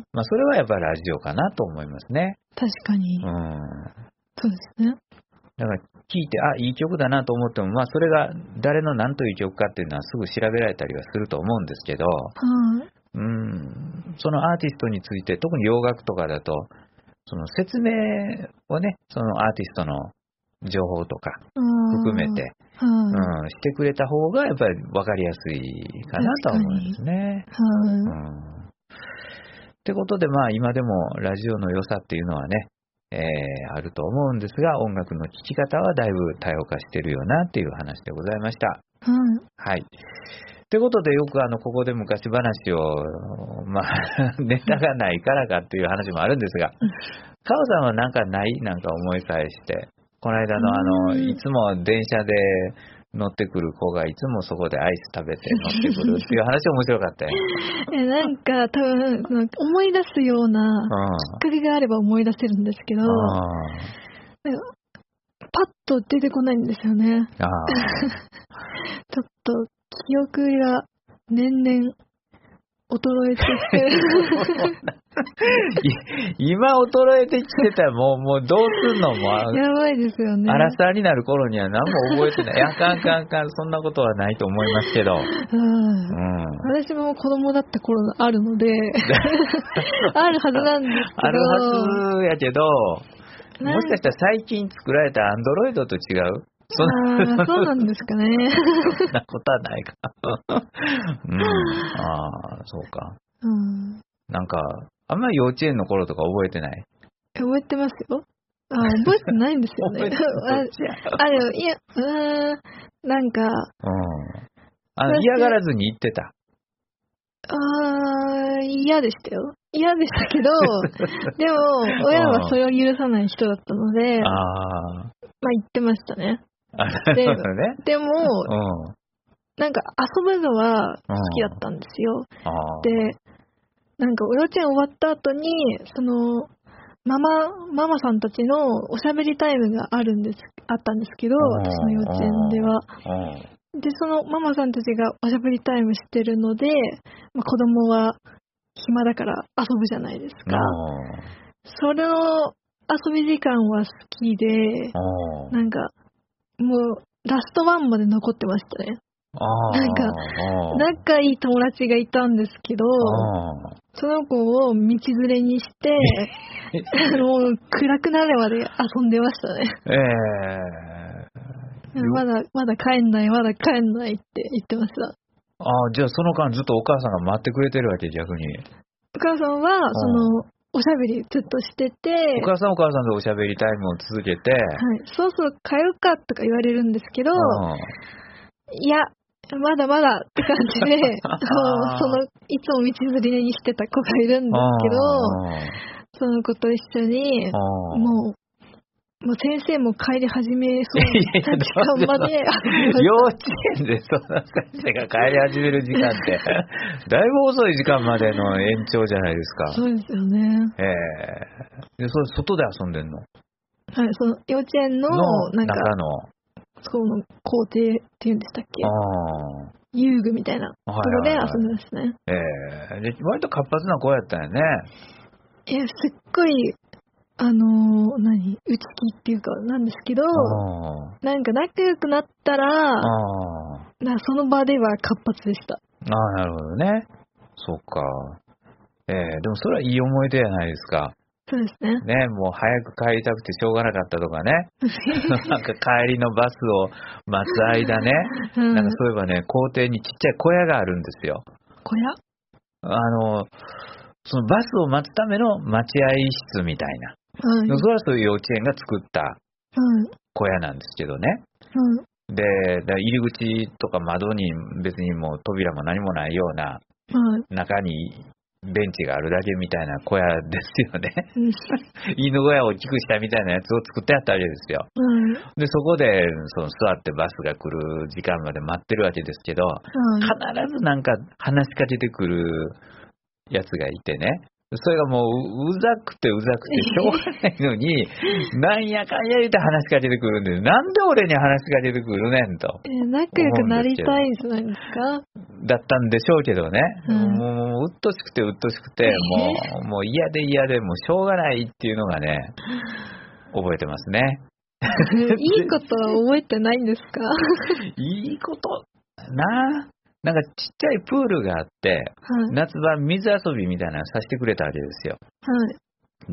まあそれはやっぱりラジオかなと思いますね。 確かに。うん、そうですね。 だから聞いて、あ、いい曲だなと思っても、まあそれが誰の何という曲かっていうのはすぐ調べられたりはすると思うんですけど、うん、うん、そのアーティストについて、特に洋楽とかだと、その説明をね、そのアーティストの情報とか含めて、うん、してくれた方がやっぱり分かりやすいかなとは思うんですね。うん、ってことで、まあ今でもラジオの良さっていうのはね、えー、あると思うんですが、音楽の聴き方はだいぶ多様化してるよなっていう話でございました。うん、はい。ということで、よくあのここで昔話を、まあ、ネタがないからかっていう話もあるんですが、カオさんはなんかないなんか思い返して、この間のあの、いつも電車で乗ってくる子がいつもそこでアイス食べて乗ってくるっていう話面白かったよ。 えなんか多分思い出すようなきっかけがあれば思い出せるんですけど、なんかパッと出てこないんですよね。あちょっと記憶が年々衰えてきてる。 今衰えてきてたらもう、もうどうすんのもう。 やばいですよね。 アラサーになる頃には何も覚えてない。あかんあかんあかん、そんなことはないと思いますけど。うん、 私も子供だった頃があるので、あるはずなんですけど。 あるはずやけど、もしかしたら最近作られたアンドロイドと違う？ そんなそうなんですかね。 そんなことはないか。うん。ああ、そうか。うん。なんか、あんまり幼稚園の頃とか覚えてない？ 覚えてますよ。あ、覚えてないんですよね。あ、でも、いや、うーん、なんか、うん。 あの、嫌がらずに言ってた。 あー、嫌でしたよ。嫌でしたけど、でも、親はそれを許さない人だったので、あまあ言ってましたね。で, ねでも、うん、なんか遊ぶのは好きだったんですよ。うん、で、なんか幼稚園終わった後に、その、ママ、ママさんたちのおしゃべりタイムがあるんです、あったんですけど、私の幼稚園では。で、そのママさんたちがおしゃべりタイムしてるので、まあ、子供は暇だから遊ぶじゃないですか。それの遊び時間は好きで、なんか、もう、ラストワンまで残ってましたね。なんか、仲いい友達がいたんですけど、その子を道連れにして、もう暗くなるまで遊んでましたね。えー、まだ、まだ帰んない、まだ帰んないって言ってました。 ああ、じゃあその間ずっとお母さんが待ってくれてるわけ、逆に。 お母さんは、その、おしゃべりずっとしてて、 お母さんお母さんでおしゃべりタイムを続けて、はい、 そろそろ帰るかとか言われるんですけど、いや、まだまだって感じで、その、いつも道連れにしてた子がいるんですけど、その子と一緒に、もう、もう先生も帰り始めそうな時間まで。 幼稚園でそんな先生が帰り始める時間って、だいぶ遅い時間までの延長じゃないですか。 そうですよね。 ええー。で、それ外で遊んでんの？はい、 その幼稚園の、なんか、中のその校庭っていうんでしたっけ？ああ。遊具みたいなところで遊んでますね。 ええー。で、割と活発な子やったよね。 いや、すっごい、あのー、何、内気っていうかなんですけど、なんか仲良くなったら、なその場では活発でした。 ああ、なるほどね。そっか。ええー、でもそれはいい思い出じゃないですか。 そうですね。 ね、もう早く帰りたくてしょうがなかったとかね。なんか帰りのバスを待つ間ね、うん、なんかそういえばね、校庭にちっちゃい小屋があるんですよ。 小屋？ あの、そのバスを待つための待合室みたいな。うん、それはそういう幼稚園が作った小屋なんですけどね。うん、で、入り口とか窓に別にもう扉も何もないような、うん、中にベンチがあるだけみたいな小屋ですよね。犬小屋を大きくしたみたいなやつを作ってあったわけですよ。うん、で、そこでその座ってバスが来る時間まで待ってるわけですけど、うん、必ずなんか話しかけてくるやつがいてね。それがもううざくてうざくてしょうがないのに、なんやかんや言って話しかけてくるんで、なんで俺に話しかけてくるねんと。 えー、仲良くなりたいんじゃないですか？ だったんでしょうけどね。うん、もううっとしくてうっとしくて、もう、もう嫌で嫌でもうしょうがないっていうのがね、覚えてますね。 いいことは覚えてないんですか？ いいことなぁ。なんかちっちゃいプールがあって、はい、夏場水遊びみたいなのさせてくれたわけですよ。はい、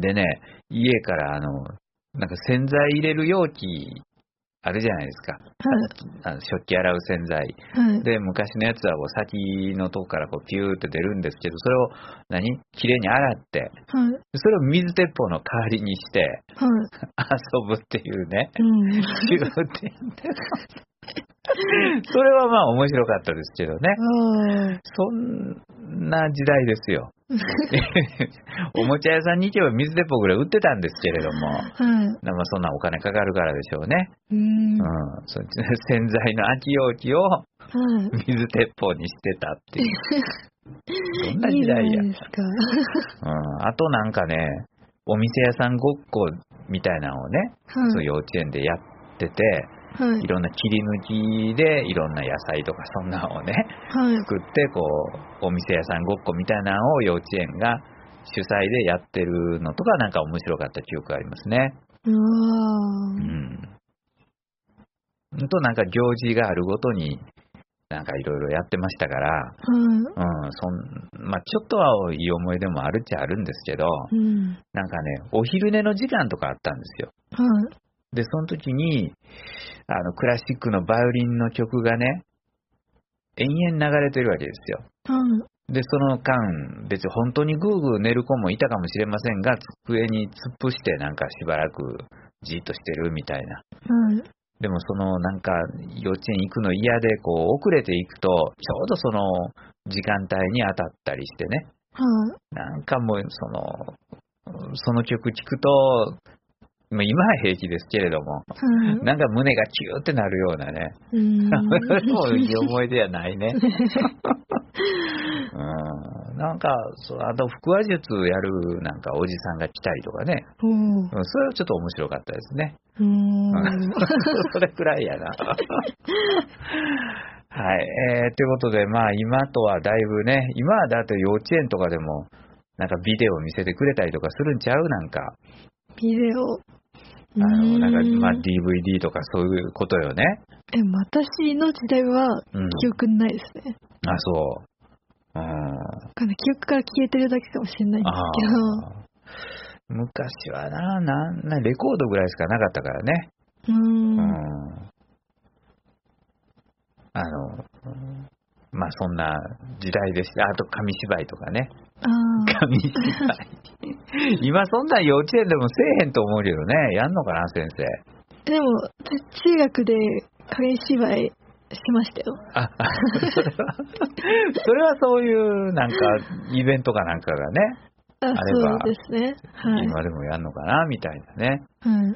でね、家からあの、なんか洗剤入れる容器あるじゃないですか。はい、あの食器洗う洗剤。はい、で、昔のやつはこう先のとこからこうピューって出るんですけど、それを何きれいに洗って、はい、それを水鉄砲の代わりにして、はい、遊ぶっていうね。うん、違うって言うんだよ。それはまあ面白かったですけどね。そんな時代ですよ。おもちゃ屋さんに行けば水鉄砲ぐらい売ってたんですけれども、はい、まあそんなお金かかるからでしょうね。うん、うん、そ洗剤の空き容器を水鉄砲にしてたっていう。どんな時代や。いいですか。うん、あとなんかね、お店屋さんごっこみたいなのをね、はい、そう幼稚園でやってて、はい、いろんな切り抜きでいろんな野菜とかそんなのをね、はい、作ってこうお店屋さんごっこみたいなのを幼稚園が主催でやってるのとかなんか面白かった記憶がありますね。 うわうん。となんか行事があるごとになんかいろいろやってましたから、 うん、 うん、そんまあちょっとはいい思い出もあるっちゃあるんですけど、 うん、 なんかねお昼寝の時間とかあったんですよ。 はい、 でその時にあのクラシックのバイオリンの曲がね延々流れてるわけですよ。 はい、 でその間別に本当にぐーぐー寝る子もいたかもしれませんが、机に突っ伏してなんかしばらくじっとしてるみたいな。 はい、 でもそのなんか幼稚園行くの嫌でこう遅れていくとちょうどその時間帯に当たったりしてね、 はい、 なんかもうそのその曲聴くと今は平気ですけれども、 はい、 なんか胸がキューってなるようなね、 うーんもういい思い出はないね。うん、なんかそうあと腹話術やるなんかおじさんが来たりとかね、 おー、 うん、それはちょっと面白かったですね。 うーんそれくらいやな。はい、えー、ということで、まあ今とはだいぶね、今はだって幼稚園とかでもなんかビデオ見せてくれたりとかするんちゃう？なんかビデオ。 あのなんかまあうーんディーブイディー とかそういうことよね。 え、私の時代はうん記憶ないですね。 あ、そう。うん。 わかんない、記憶から消えてるだけかもしれないんですけど。 あ昔はな、なんなレコードぐらいしかなかったからね。 うーん。 うんあの、まあそんな時代でした。あと紙芝居とかね。 ああ。 紙芝居。今そんな幼稚園でもせえへんと思うけどね。やんのかな、先生。 でも、私中学で紙芝居しましたよ。 あ、あそれは、それはそういうなんかイベントかなんかがね、 あ、 あればそうですね。はい。 今でもやんのかな、みたいなね。 はい。 うん。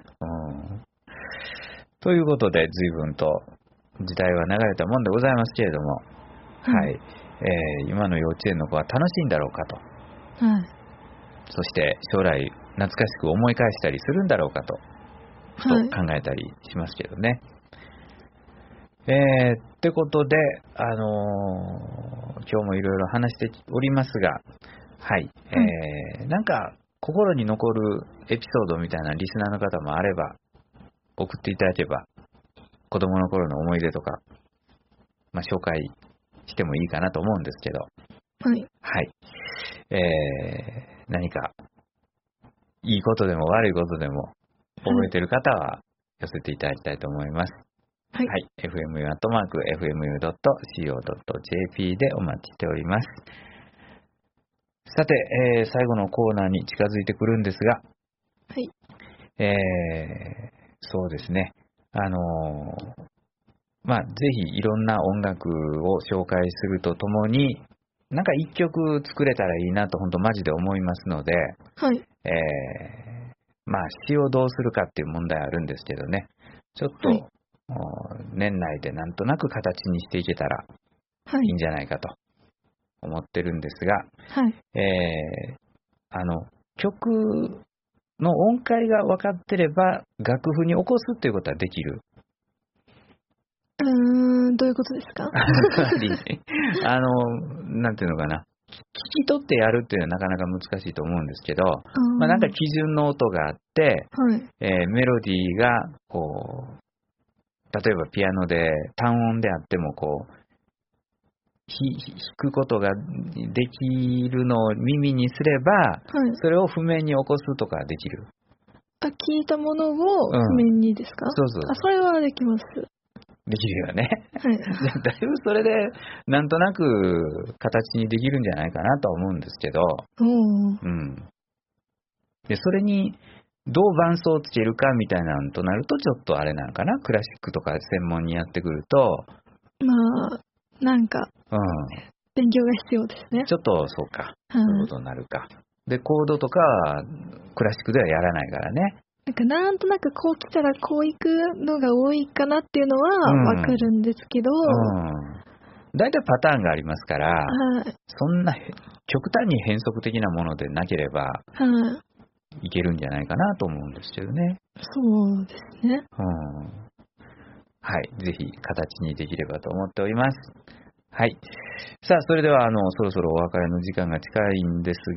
ということで、随分と時代は流れたもんでございますけれども、 うんはい。えー今の幼稚園の子は楽しいんだろうかと。 はい。 そして将来懐かしく思い返したりするんだろうかと、ふとはい。 考えたりしますけどね。えー、ってことで、あのー今日もいろいろ話しておりますが、はい、えーなんか心に残るエピソードみたいなリスナーの方もあれば、送っていただけば、子供の頃の思い出とか、まあ、紹介してもいいかなと思うんですけど、 はい。 はい。えー、何か、いいことでも悪いことでも、覚えてる方は寄せていただきたいと思います。 はい。 はい。エフエムユー アットマーク エフエムユー ドット シーオー ドット ジェーピー でお待ちしております。さて、えー、最後のコーナーに近づいてくるんですが、 はい。 えー、そうですね。あのーまあ、ぜひいろんな音楽を紹介するとともに、なんか一曲作れたらいいなと本当マジで思いますので、 はい。 えー、まあ詩をどうするかっていう問題あるんですけどね、ちょっと、 はいお年内でなんとなく形にしていけたらはいい。 いんじゃないかと思ってるんですが、 はい。 えー、あの、曲の音階が分かってれば楽譜に起こすっていうことはできる。 うーん、どういうことですか？ あの、なんていうのかな。聞き取ってやるっていうのはなかなか難しいと思うんですけど、まあ、なんか基準の音があって、 はい。 えーメロディーが、こう、例えばピアノで単音であっても、こう、ひ弾くことができるのを耳にすれば、 はい。 それを譜面に起こすとかできる。 あ、聞いたものをうん譜面にですか？ そうそうあ、それはできます。 できるよね。 はい。 じゃあだいぶそれで、なんとなく形にできるんじゃないかなとは思うんですけど、 おー。 うん。で、それに、どう伴奏をつけるかみたいなのとなると、ちょっとあれなのかな。クラシックとか専門にやってくると、 まあ、なんか、 う勉強が必要ですねん。。ちょっとそうか。 はそういうこい。 とになるか。で、コードとかは、クラシックではやらないからね。 なんか、なんとなくこう来たらこう行くのが多いかなっていうのうんはわかるんですけど、 うん。大体パターンがありますから、 はい。 そんなへ極端に変則的なものでなければはい。 いけるんじゃないかなと思うんですけどね。 そうですね。 うん。はい。ぜひ形にできればと思っております。はい。さあ、それでは、あの、そろそろお別れの時間が近いんですが、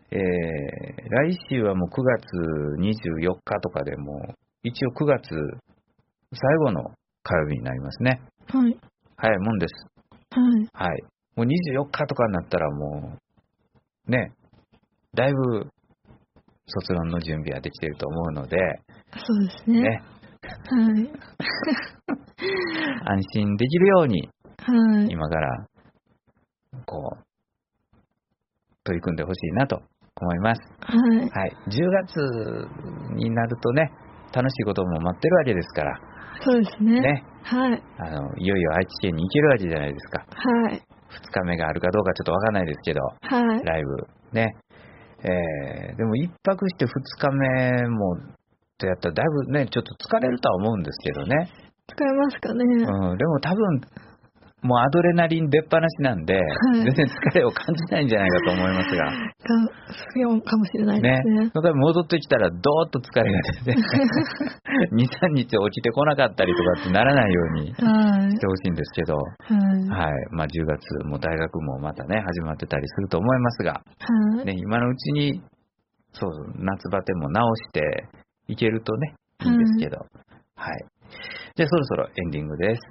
えー、来週はもうくがつにじゅうよっかとかでもう一応くがつ最後の火曜日になりますね。 はい。 早いもんです。 はい。 はい。もうにじゅうよっかとかになったらもうね、だいぶ卒論の準備はできていると思うので、 そうですね。 ね。 はい。 安心できるように、 はい。 今からこう取り組んでほしいなと思います。 はい。 はい。じゅうがつになるとね、楽しいことも待ってるわけですから。 そうですね。 ね。 はい。 あの、いよいよ愛知県に行けるわけじゃないですか。 はい。 ふつかめがあるかどうかちょっとわかんないですけど、 はい。 ライブ。ね。えー、でも一泊してふつかめもってやったらだいぶね、ちょっと疲れるとは思うんですけどね。 使えますかね。 うん、でも多分、もうアドレナリン出っ放しなんで、はい、全然疲れを感じないんじゃないかと思いますが。か、 そうかもしれないですね。ね。 だから戻ってきたらドーッと疲れが出て、に、さんにち起きてこなかったりとかってならないようにしてほしいんですけど、はい。はい、まあじゅうがつも大学もまたね、始まってたりすると思いますが、はい、ね、今のうちに、そう、夏バテも直していけるとね、いいんですけど、はい。はい、じゃあそろそろエンディングです。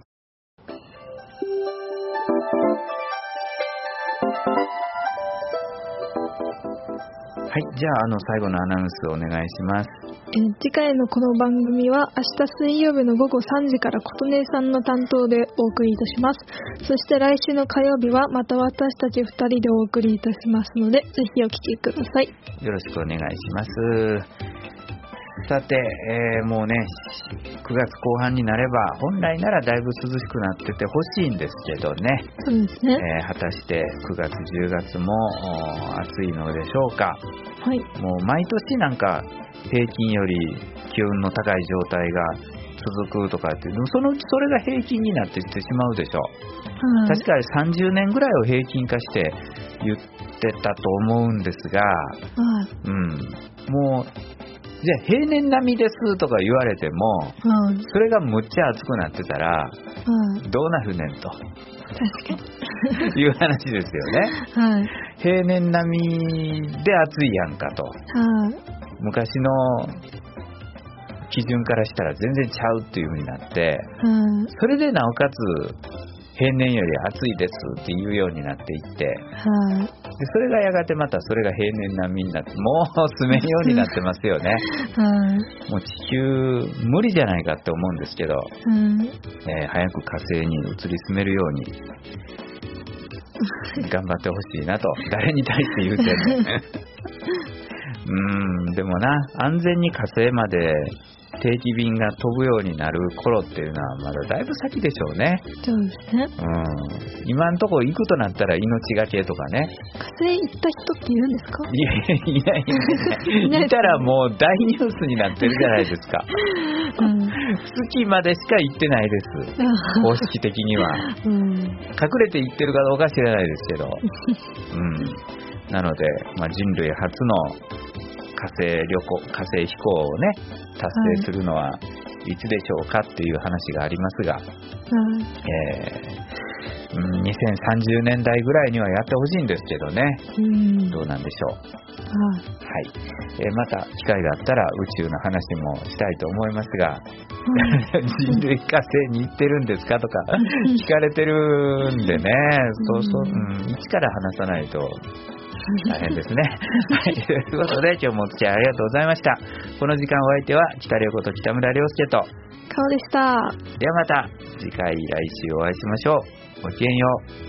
はい、じゃあ、あの、最後のアナウンスをお願いします。 え次回のこの番組は明日水曜日の午後さんじから琴音さんの担当でお送りいたします。そして来週の火曜日はまた私たちふたりでお送りいたしますので、ぜひお聞きください。 よろしくお願いします。さて、えー、もうね、くがつこう半になれば、本来ならだいぶ涼しくなっててほしいんですけどね。 そうですね。 えー、果たしてくがつ、じゅうがつも暑いのでしょうか。 はい。 もう毎年なんか平均より気温の高い状態が続くとかって、そのうちそれが平均になっていってしまうでしょう。はい、確かにさんじゅうねんぐらいを平均化して言ってたと思うんですが、はい、うん、もう、じゃあ平年並みですとか言われても、はい、それがむっちゃ暑くなってたら、はい、どうなるねんと。 確かに。 いう話ですよね。はい、平年並みで暑いやんかと。はい、昔の基準からしたら全然ちゃうっていう風になって、はい、それでなおかつ平年より暑いですっていうようになっていって、はい、でそれがやがてまたそれが平年並みになって、もう住めんようになってますよね。はい、もう地球無理じゃないかって思うんですけど、はい、えー、早く火星に移り住めるように頑張ってほしいなと。誰に対して言うてんのうーん、でもな、安全に火星まで定期便が飛ぶようになる頃っていうのはまだだいぶ先でしょうね。 そうですね。 うん。今んとこ行くとなったら命がけとかね。 火星行った人っているんですか？ いやいやいやいやいたらもう大ニュースになってるじゃないですか。うん、月までしか行ってないです。公式的には。うん、隠れて行ってるかどうか知らないですけど。うん。なので、まあ、人類初の火星旅行、火星飛行をね、達成するのはいつでしょうかっていう話がありますが、はい、えーうん、にせんさんじゅうねんだいぐらいにはやってほしいんですけどね、うん、どうなんでしょう。はい、えー、また機会があったら宇宙の話もしたいと思いますが、うん、人類火星に行ってるんですかとか聞かれてるんでね、そうそう、うん、一から話さないと大変ですね。はい、ということで今日もお付き合いありがとうございました。この時間お相手は北良子と北村良介と顔でした。 ではまた次回来週お会いしましょう。ごきげんよう。